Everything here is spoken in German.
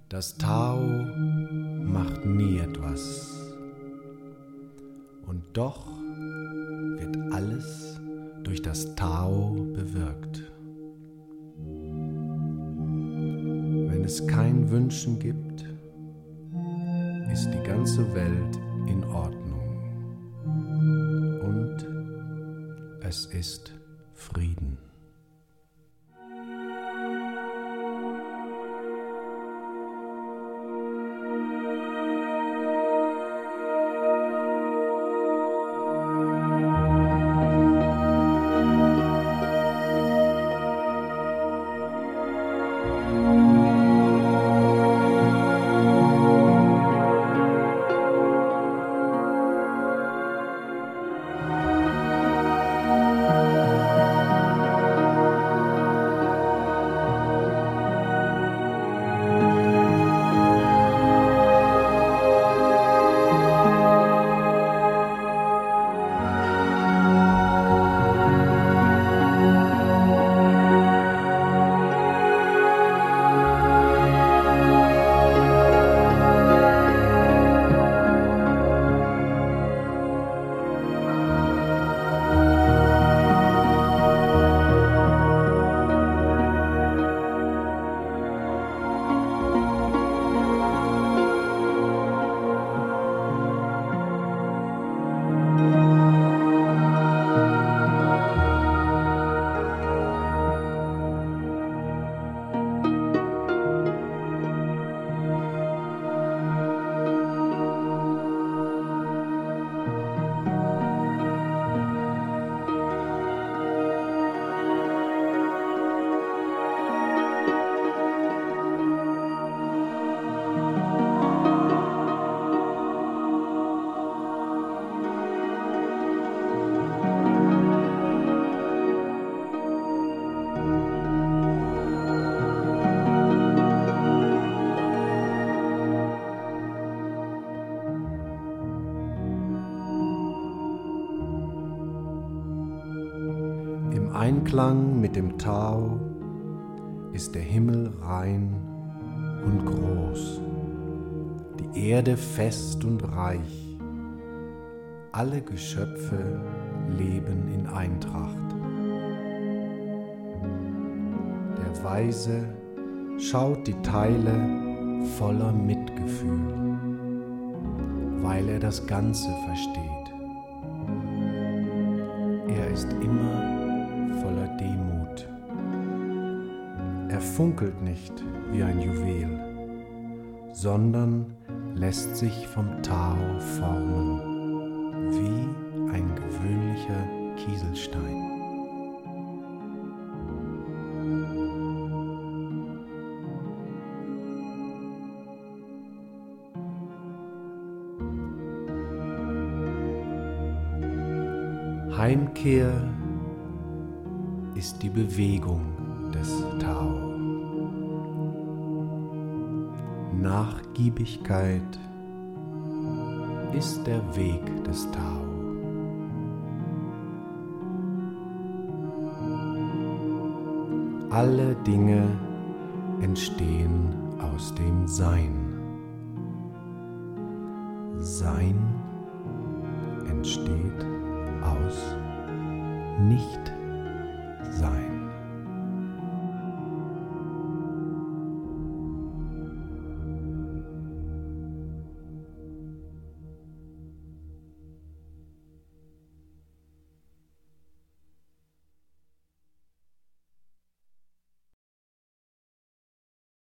Das Tao macht nie etwas. Und doch wird alles durch das Tao bewirkt. Wenn es kein Wünschen gibt, ist die ganze Welt in Ordnung. Und es ist Frieden. Im Einklang mit dem Tao ist der Himmel rein und groß, die Erde fest und reich. Alle Geschöpfe leben in Eintracht. Der Weise schaut die Teile voller Mitgefühl, weil er das Ganze versteht. Er ist immer voller Demut. Er funkelt nicht wie ein Juwel, sondern lässt sich vom Tao formen, wie ein gewöhnlicher Kieselstein. Heimkehr ist die Bewegung des Tao. Nachgiebigkeit ist der Weg des Tao. Alle Dinge entstehen aus dem Sein. Sein entsteht aus Nicht-Sein.